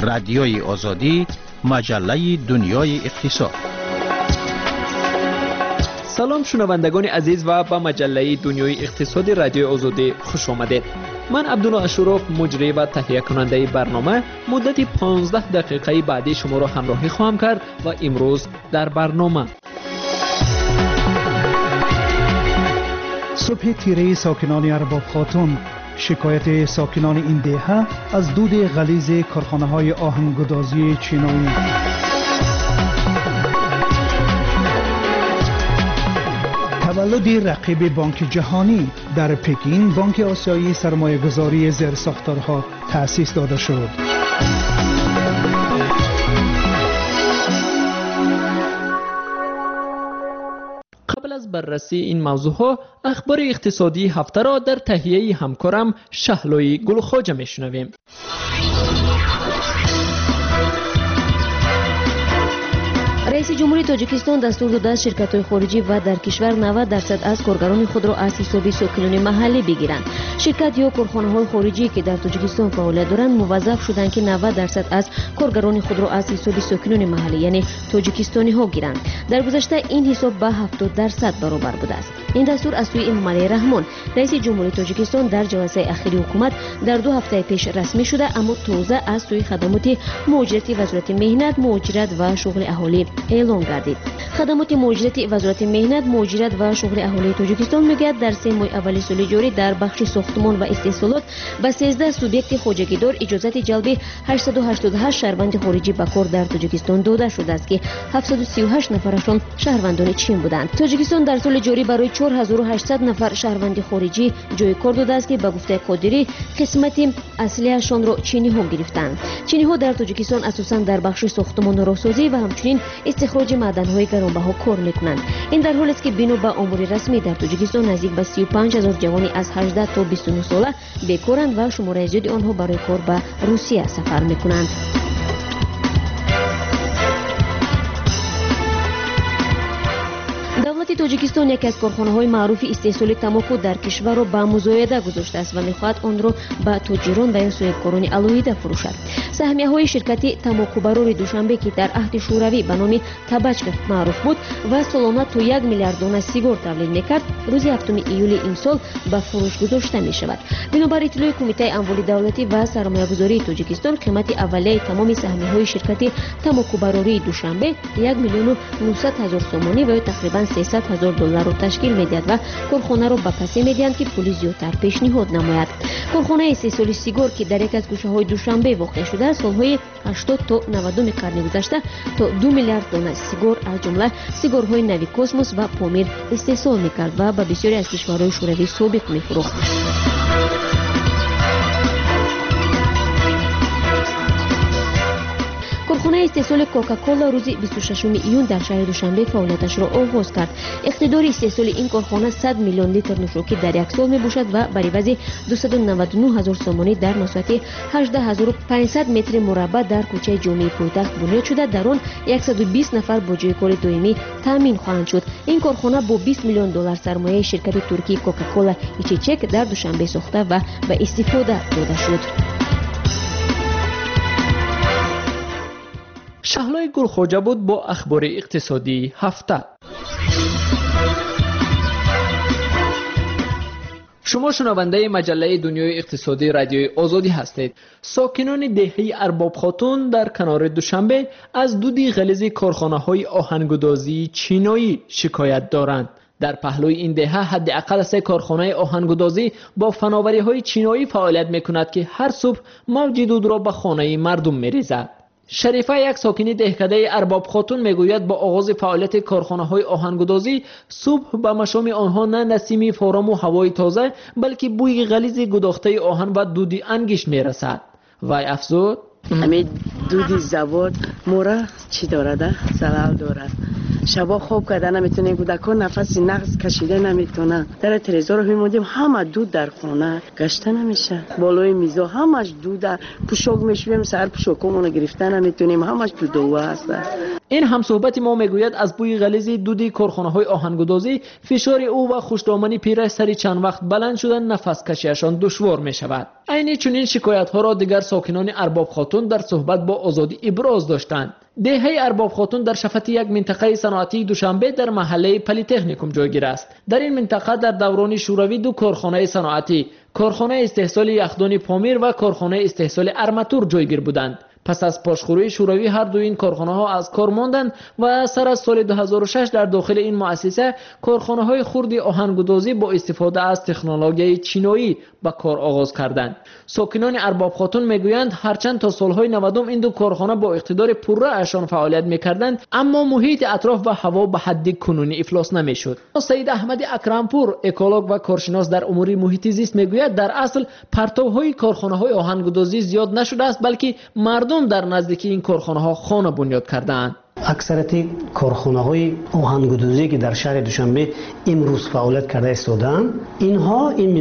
رادیوی آزادی، مجله دنیای اقتصاد. سلام شنوندگان عزیز و به مجله دنیای اقتصاد رادیو آزادی خوش آمدید. من عبدالله اشرف مجری و تهیه کننده برنامه مدت 15 دقیقه بعدی شما را همراهی خواهم کرد و امروز در برنامه صبح تیره ساکنان ارباب خاتون، شکایت ساکنان این دهه از دود غلیظ کارخانه‌های آهن‌گدازی چینی. تولد رقیب بانک جهانی در پکین، بانک آسیایی سرمایه‌گذاری زیرساختارها تأسیس داده شد. قبل از بررسی این موضوعها اخبار اقتصادی هفته را در تهیه همکارم شهلوی گلخواجه میشنویم. رئیس جمهوری تاجیکستان دستور داده است شرکت‌های خارجی و در کشور 90% از کارگران خود را از حساب ساکنان محلی بگیرند. شرکت یا کارخانه‌های خارجی که در تاجیکستان فعالیت دارند موظف شدند که 90% از کارگران خود را از حساب ساکنان محلی یعنی تاجیکستانی‌ها گیرند. در گذشته این حساب به 70% برابر بوده است. این دستور از سوی امام علی رحمان رئیس جمهوری تاجیکستان در جلسه اخیر حکومت در 2 هفته پیش رسمی شده، اما تازه از سوی خدمات مهاجرتی وزارت مهنت، مهاجرت و شغل اهالی اعلام گردید. خدمات مهاجرتی وزارت مهنت، مهاجرت و شغل اهالی تاجیکستان میگوید در 3 ماه اول سال جاری در بخش ساختمان و استحصالات به 13 سوبیکت خواجگیدار اجازت جلب 888 شهروند خارجی به کار در تاجیکستان داده شده است که 738 نفرشان شهروندان چین بودند. تاجیکستان در سال جاری برای 4800 نفر شهروند خارجی جای کار داده است که به گفته قادری قسمت اصلیشان را چینی ها گرفتند. چینی ها در تاجیکستان اساساً در بخش ساختمان و راهسازی و همچنین استخراج معدن‌های گرانبها کار می‌کنند. این در حالی است که بنا به آمار رسمی در تاجیکستان نزدیک به 35000 جوانی از 18 تا 29 ساله بیکارند و شمار زیادی آنها برای کار به روسیه سفر می‌کنند. دولت تاجیکستان یکی از کارخانه‌های معروف استحصال تنباکو در کشور را به مزایده گذاشته است و می‌خواهد آن را به تاجران و یا صاحبکاران علایده فروشد. سهمیه‌های شرکت تنباکوبرار دوشنبه که در عهد شوروی به نام تبچک معروف بود و سالانه تا 1 میلیارد دانه سیگار تولید می‌کرد، روز 7 ایول این سال به فروش گذاشته می‌شود. بنابر اطلاع کمیته اموال دولتی و سرمایه‌گذاری تاجیکستان، قیمت اولیه تمام سهمیه‌های شرکت تنباکوبراری دوشنبه 1,900,000 سومانی و تقریباً 300,000 دلار را تشکیل می‌دهد و کارخانه را به کسی می‌دهند که پول زیادتر پیشنهاد نماید. کارخانه استحصال سیگار که در یک از گوشه‌های دوشنبه واقع شده سالهای 80 تا 90 قرن گذشته تا 2 میلیارد دانه سیگار از جمله سیگارهای نوی کوسموس و پامیر استحصال می‌کرد و به بسیاری از کشورهای شوروی سابق می‌فروخت. کارخانه استحصال کوکاکولا روز 26 ایون در شهر دوشنبه فعالیتش را آغاز کرد. اقتدار استحصال این کارخانه 100 میلیون لیتر نوشاکی در یک سال میباشد و بر عوض 299,000 سومانی در مساحت 18,500 متر مربع در کوچه جامع پایتخت بنیاد شده. در آن 120 نفر با جای کار دائمی تامین خواهند شد. این کارخانه با 20 میلیون دلار سرمایه شرکت ترکی کوکاکولا ایچیچک در دوشنبه ساخته و به استفاده داده شد. شهلوی گلخواجه بود با اخبار اقتصادی هفته. شما شنونده مجله دنیای اقتصادی رادیوی آزادی هستید. ساکنان دهه ارباب خاتون در کنار دوشنبه از دود غلیظ کارخانه‌های آهنگدازی چینی شکایت دارند. در پهلوی این دهه حداقل 3 کارخانه آهنگدازی با فناوری‌های چینی فعالیت می‌کند که هر صبح موج دود را به خانه مردم می‌ریزد. شریفه یک ساکن دهکده ارباب خاتون میگوید با آغاز فعالیت کارخانه‌های آهنگدازی صبح به مشام آنها نه نسیم فارام و هوای تازه بلکه بوی غلیظ گداخته آهن و دودی انگشت میرسد. وای افزود همین دودی زواد مورا چی دارد؟ زلال دارد. شبا خواب کردن نمیتونه، کودکان نفس نقص کشیده نمیتونه. در تلویزیون رو می‌بینیم همه دود در خانه گشته نمیشه، بالای میزا همش دود، پوشاک میشویم سر پوشاکمون گرفتن نمیتونیم، همش دود و هست. این همصحبت ما میگوید از بوی غلیظ دودی کارخانه‌های آهنگدازی فشار او و خوش‌دامنی پیرش سری چند وقت بلند شدن نفس کشیشان دشوار میشود. عین چنین شکایت‌ها را دیگر ساکنان ارباب خاتون در صحبت با آزادی ابراز داشتند. دهه ارباب خاتون در شفت یک منطقه صنعتی دوشنبه در محله پلی‌تکنیکوم جایگیر است. در این منطقه در دوران شوروی دو کارخانه صنعتی، کارخانه استحصال یخدان پامیر و کارخانه استحصال ارماتور جایگیر بودند. پس از پاشخوری شوروی هر دو این کارخانه ها از کار ماندند و سر از سال 2006 در داخل این مؤسسه کارخانه های خرد آهنگدازی با استفاده از تکنولوژی چینایی به کار آغاز کردند. ساکنان ارباب خاتون میگویند هرچند تا سالهای 90 این دو کارخانه با اقتدار پوره اشان فعالیت میکردند، اما محیط اطراف و هوا به حد کنونی افلاس نمیشد. سید احمد اکرمپور، اکولوگ و کارشناس در امور محیط زیست میگوید در اصل پرتوهای کارخانه های آهنگدازی زیاد نشده است، بلکه مردم در نزدیکی این کارخانه ها خانه بنیاد کردند. اکثریت کارخانه های آهنگدازی که در شهر دوشنبه امروز فعالیت کرده ایستادند، اینها این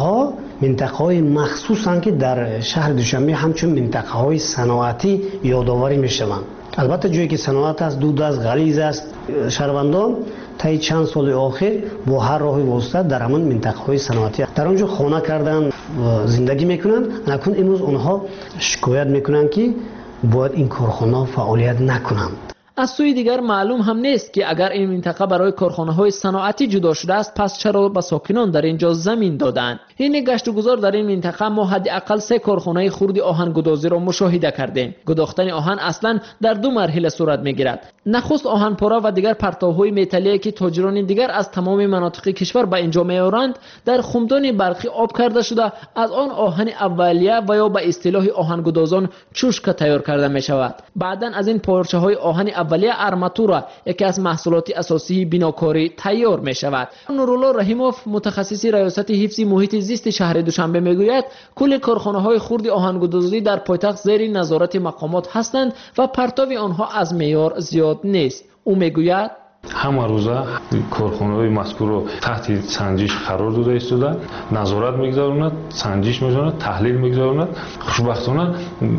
منطقه های مخصوصن که در شهر دوشنبه همچون منطقه های صنعتی یادآوری میشوند. البته جایی که صنعت است، دود است، غلیظ است، شهروندان تا چند سال آخر با هر راهی واسطه در همان منطقه های صنعتی در آنجا خانه کردن زندگی میکنند. اکنون امروز آنها شکایت میکنند که باید این کارخانه فعالیت نکنند. از سوی دیگر معلوم هم نیست که اگر این منطقه برای کارخانه های صنعتی جدا شده است، پس چرا به ساکنان در اینجا زمین دادند؟ این گشت و گذار در این منطقه ما حداقل 3 کارخانه خرد آهنگدازی را مشاهده کردیم. گداختن آهن اصلا در 2 مرحله صورت میگیرد. نخست آهن پاره و دیگر پرتوهای متالی که تاجران دیگر از تمام مناطق کشور به اینجا میآورند در خمدان برقی آب کرده شده، از آن آهن اولیه و یا به اصطلاح آهنگدازان چوشکه تیار کرده می شود. بعدا از این پارچه های آهن اولیه ارماتور، یکی از محصولات اساسی بناکاری، تیار می شود. نورالله رحیموف، متخصص ریاست حفظ محیط زیست شهر دوشنبه میگوید کل کارخانه های خرد آهنگدازی در پایتخت زیر نظارت مقامات هستند و پرتو آنها از معیار زیاد نیست. او میگوید همه روزه کارخانه‌های مذکور رو تحت سنجش قرار داده ایستاده، نظارت میگذارند، سنجش می‌کنند، تحلیل میگذارند. خوشبختانه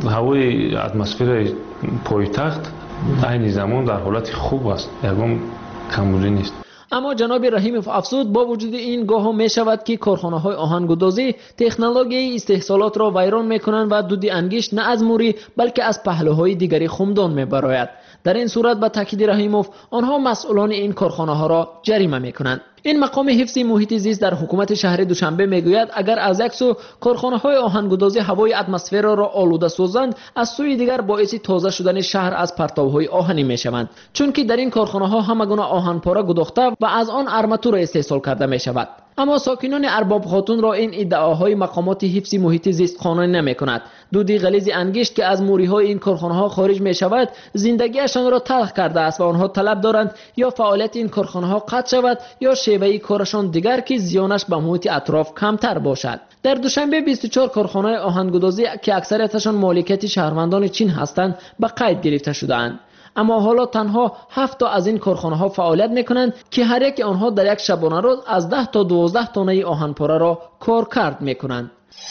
هوای اتمسفر پایتخت این زمان در حالت خوب است، یکم کمبودی نیست. اما جناب رحیموف افزود با وجود این گاه می شود که کارخانه های آهنگدازی تکنولوژی استحصالات را ویران می کنند و دود انگشت نه از موری بلکه از پهلوهای دیگری خمدان می براید. در این صورت به تاکید رحیموف آنها مسئولان این کارخانه ها را جریمه می کنند. این مقام حفظ محیط زیست در حکومت شهر دوشنبه میگوید اگر از یک سو کارخانه های آهنگدازی هوای اتمسفر را آلوده سازند، از سوی دیگر باعث تازه شدن شهر از پرتوهای آهنی میشوند، چون که در این کارخانه ها همگونه آهن پاره گداخته و از آن ارماتور استحصال کرده می شود. اما ساکنان ارباب خاتون را این ادعاهای مقامات حفظ محیط زیست قانع نمی‌کند. دودی غلیظ انگشت که از موری‌های این کارخانه‌ها خارج می‌شود، زندگیشان را تلخ کرده است و آنها طلب دارند یا فعالیت این کارخانه‌ها قطع شود یا شیوه کارشان دیگر که زیانش به محیط اطراف کمتر باشد. در دوشنبه 24 کارخانه آهنگدازی که اکثریتشان مالکیت شهروندان چین هستند به قید گرفته شده‌اند. اما حالا تنها 7 تا از این کارخانه ها فعالیت میکنند که هر یک آنها در یک شبانه روز از 10 تا 12 تانه آهن پاره را کارکرد میکنند.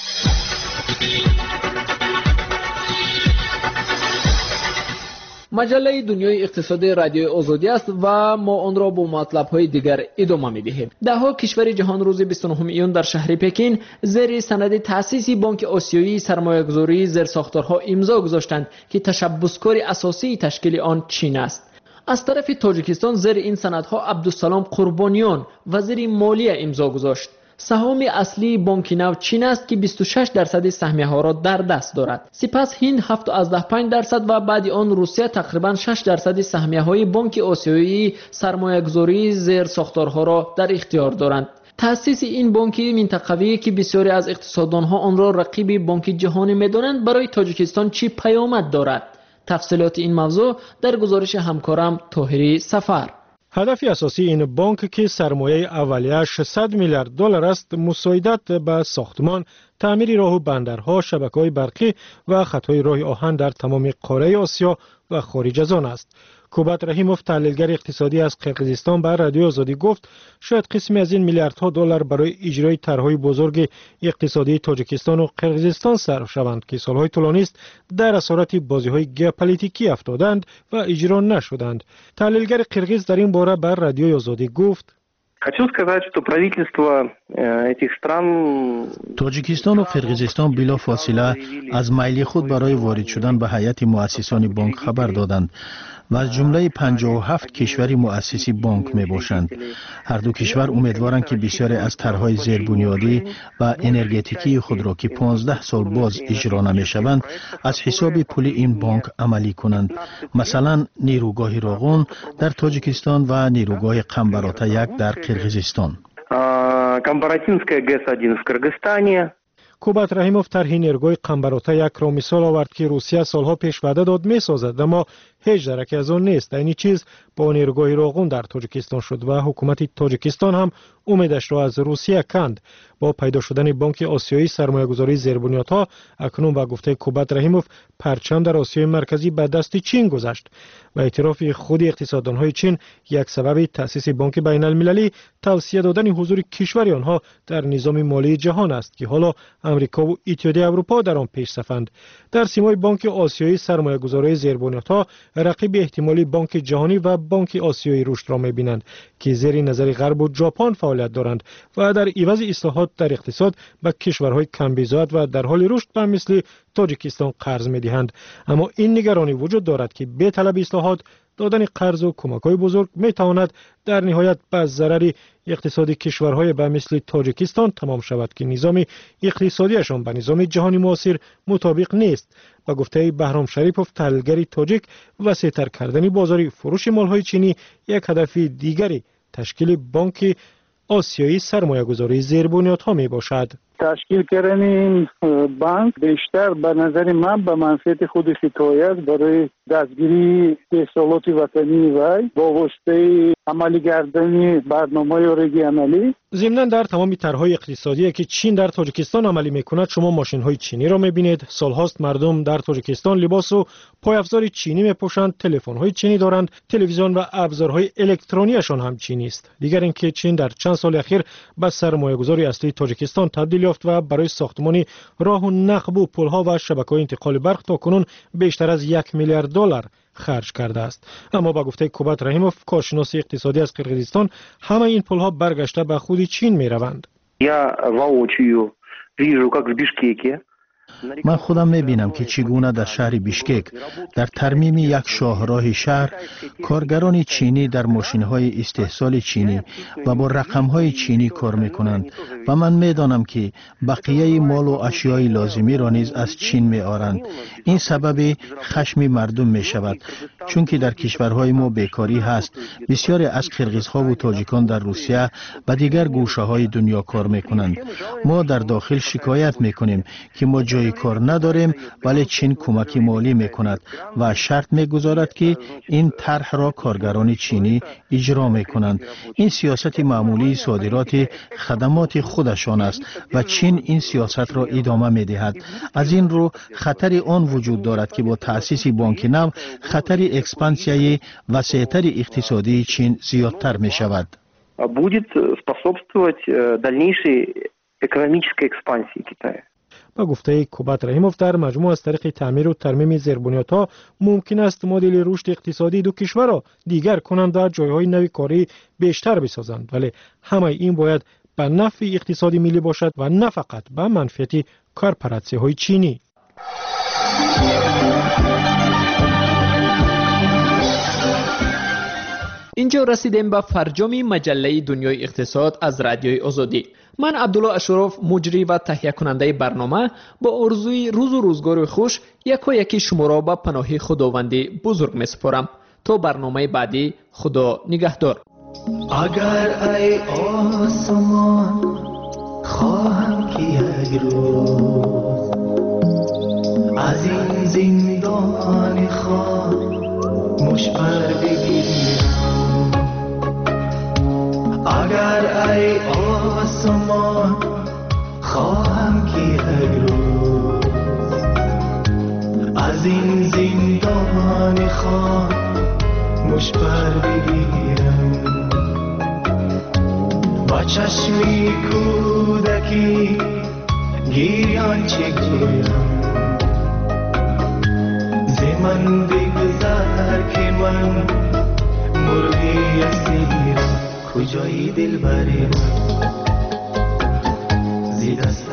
مجله دنیای اقتصادی رادیو آزادی است و ما آن را با مطلب‌های دیگر ادامه می‌دهیم. ده‌ها کشور جهان روز 29 ایون در شهر پکین زیر سند تأسیس بانک آسیایی سرمایه‌گذاری زیرساختارها امضا گذاشتند که تشبثکار اساسی تشکیل آن چین است. از طرف تاجیکستان زیر این سندها عبدالسلام قربانیان وزیر مالیه امضا گذاشت. سهام اصلی بانک نو چین است که 26% سهمیه ها را در دست دارد. سپس هند 7.5% و بعد آن روسیه تقریبا 6% سهمیه های بانک آسیایی سرمایه‌گذاری زیر ساختارها را در اختیار دارند. تأسیس این بانک منطقه‌ای که بسیاری از اقتصاددانها آن را رقیب بانک جهانی می‌دانند برای تاجیکستان چه پیامد دارد؟ تفصیلات این موضوع در گزارش همکارم طاهری سفر. هدف اساسی این بانک که سرمایه اولیه 600 میلیارد دلار است، مساعدت به ساختمان، تعمیر راه و بندرها، شبکه‌های برقی و خطهای راه آهن در تمام قاره آسیا و خارج از آن است. کوبات رحیموف تحلیلگر اقتصادی از قرقیزستان به رادیو آزادی گفت شاید قسمی از این میلیاردها دلار برای اجرای طرح‌های بزرگ اقتصادی تاجیکستان و قرقیزستان صرف شوند که سالهای طولانی است در اسارت بازی‌های ژئوپلیتیکی افتادند و اجرا نشدند. تحلیلگر قرقیز در این باره به رادیو آزادی گفت Хочу сказать, что правительство этих стран تاجیکستان و قرقیزستان بلا فاصله از میل خود برای وارد شدن به هیئت مؤسسان بانک خبر دادند و از جمله 57 کشوری مؤسسی بانک می باشند. هر دو کشور امیدوارند که بسیاری از طرح‌های زیربنیادی و انرژتیکی خود را که 15 سال باز اجرا نمی شوند از حساب پول این بانک عملی کنند. مثلا نیروگاه راغون در تاجیکستان و نیروگاه قمبراتا 1 در قرقیزستان. Камбаратинская ГЭС-1 в Кыргызстане. کوبات رحیموف طرح نیروگاه قمبراتا 1 را مثال آورد که روسیه سالها پیش وعده داد می‌سازد اما هیچ درکی از آن نیست. این چیز با نیروگاه راغون در تاجیکستان شد و حکومت تاجیکستان هم امیدش را از روسیه کند. با پیدا شدن بانک آسیایی سرمایه‌گذاری زیربنیادها اکنون با گفته کوبات رحیموف پرچم در آسیای مرکزی به دست چین گذشت و اعتراف خود اقتصاددان‌های چین یک سبب تأسیس بانک بین‌المللی توصیه دادن حضور کشور آنها در نظام مالی جهان است که حالا امریکا و اتحادیه اروپا در آن پیش‌صفند. در سیمای بانک آسیایی سرمایه‌گذاری زیربنیادها رقیب احتمالی بانک جهانی و بانک آسیایی رشد را می‌بینند که زیر نظر غرب و ژاپن فعالیت دارند و در عوض اصلاحات در اقتصاد به کشورهای کم‌بزاعت و در حال رشد به مثل تاجیکستان قرض می‌دهند. اما این نگرانی وجود دارد که به طلب اصلاحات دادن قرض و کمک‌های بزرگ می‌تواند در نهایت به ضرر اقتصادی کشورهای به مثل تاجیکستان تمام شود که نظام اقتصادیشان به نظام جهانی معاصر مطابق نیست. با گفته بهرام شریپوف تحلیلگر تاجیک وسیع‌تر کردن بازار فروش مال‌های چینی یک هدف دیگری تشکیل بانک آسیایی سرمایه‌گذاری زیربنیادها میباشد. تشکیل کردن این بانک بیشتر به نظر من به منفعت خود ستایی است برای دستگیری احصالات وطنی و با واسطه عملی کردن برنامه‌های رژیمالی. ضمناً در تمام طرح‌های اقتصادی که چین در تاجیکستان عملی می‌کند شما ماشین‌های چینی را می‌بینید. سال‌هاست مردم در تاجیکستان لباس و پایافزار چینی می‌پوشند، تلفن‌های چینی دارند، تلویزیون و ابزارهای الکترونیشان هم چینی است. دیگر اینکه چین در چند سال اخیر به سرمایه‌گذاری اصلی تاجیکستان تبدیل یافت و برای ساختمان راه و نقب و پل‌ها و شبکه‌های انتقال برق تاکنون بیشتر از 1 میلیارد دلار خرج کرده است. اما با گفته کوبات رحیموف کارشناس اقتصادی از قرقیزستان همه این پل‌ها برگشته به خود چین می‌روند. من خودم می‌بینم که چگونه در شهر بیشکک در ترمیم یک شاهراه شهر کارگران چینی در ماشین‌های استحصال چینی و با رقم‌های چینی کار می‌کنند و من می‌دانم که بقیه مال و اشیای لازمی را نیز از چین می‌آورند. این سبب خشم مردم می‌شود چون که در کشورهای ما بیکاری هست. بسیاری از قرقیزها و تاجیکان در روسیه و دیگر گوشه‌های دنیا کار می‌کنند. ما در داخل شکایت می‌کنیم که ما جای کار نداریم ولی چین کمک مالی میکند و شرط میگذارد که این طرح را کارگران چینی اجرا میکنند. این سیاست معمولی صادرات خدمات خودشان است و چین این سیاست را ادامه میدهد. از این رو خطر آن وجود دارد که با تأسیس بانک نو خطر اکسپانسیای وسیع‌تر اقتصادی چین زیادتر میشود. Будет способствовать дальнейшей экономической экспансии Китая. با گفته کوبات رحیموف در مجموع از طریق تعمیر و ترمیم زیربنیادها ممکن است مدل رشد اقتصادی دو کشور را دیگر کنند و جایهای نوی کاری بیشتر بسازند، ولی همه این باید به نفع اقتصادی ملی باشد و نه فقط به منفعت کارپراتسی‌های چینی. اینجا رسیدیم به فرجام مجله دنیای اقتصاد از رادیوی آزادی. من عبدالله اشرف مجری و تهیه کننده برنامه با آرزوی روز و روزگار خوش یکی شما را به پناه خداوندی بزرگ می سپارم. تا برنامه بعدی خدا نگهدار. اگر ای آسمان خواهم که یک روز از این زندان خاموش پر بگیرم، اگر ای آسمان خواهم که یک روز از این زندان خاموش مشبر بگیرم با چشمی کودکی گیران چه گویم زمان بگذار که من مرغی اسیرم کجایی دل بری من زی دست